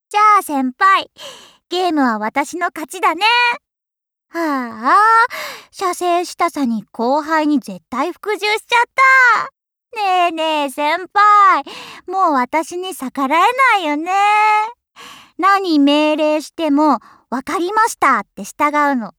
じゃあ先輩、ゲームは私の勝ちだね。はあ、射精したさに後輩に絶対服従しちゃった。ねえねえ先輩、もう私に逆らえないよね。何命令してもわかりましたって従うの。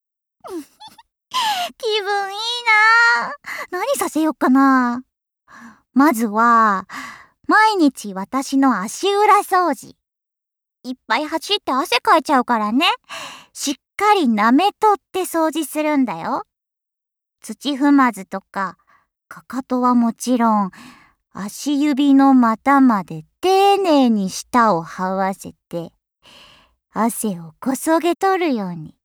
気分いいな。何させよっかな。まずは毎日私の足裏掃除。いっぱい走って汗かいちゃうからね。しっかり舐めとって掃除するんだよ。土踏まずとか、かかとはもちろん、足指の股まで丁寧に舌を這わせて、汗をこそげ取るように。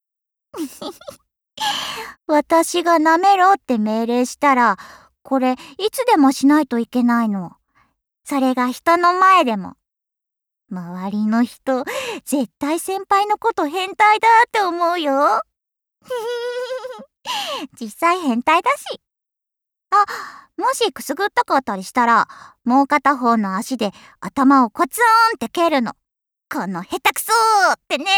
私が舐めろって命令したら、これいつでもしないといけないの。それが人の前でも。周りの人、絶対先輩のこと変態だって思うよ。実際変態だし。あ、もしくすぐったかったりしたら、もう片方の足で頭をコツンって蹴るの。この下手くそーってね。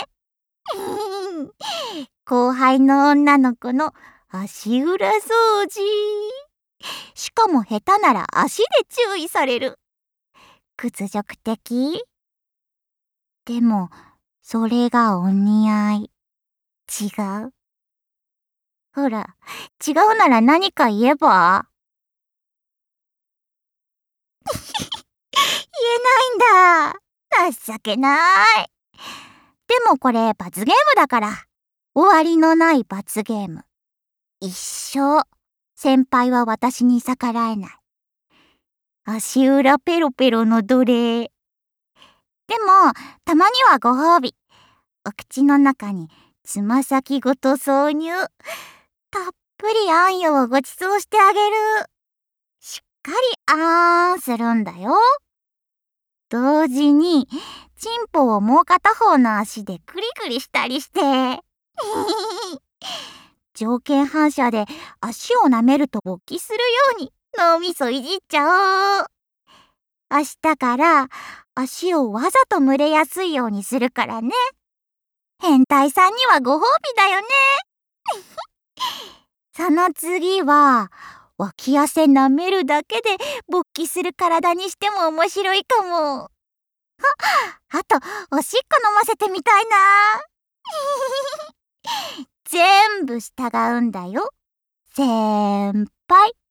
後輩の女の子の足裏掃除。しかも下手なら足で注意される。屈辱的？でも、それがお似合い。違う？ほら、違うなら何か言えば？言えないんだ。情けない。でもこれ罰ゲームだから。終わりのない罰ゲーム。一生、先輩は私に逆らえない。足裏ペロペロの奴隷。でも、たまにはご褒美。お口の中につま先ごと挿入。たっぷりあんよをごちそうしてあげる。しっかりあーんするんだよ。同時に、チンポをもう片方の足でクリクリしたりして。条件反射で足を舐めると勃起するように脳みそいじっちゃおう。明日から足をわざと蒸れやすいようにするからね。変態さんにはご褒美だよね。その次は、脇汗舐めるだけで勃起する体にしても面白いかも。あと、おしっこ飲ませてみたいな。全部従うんだよ、先輩。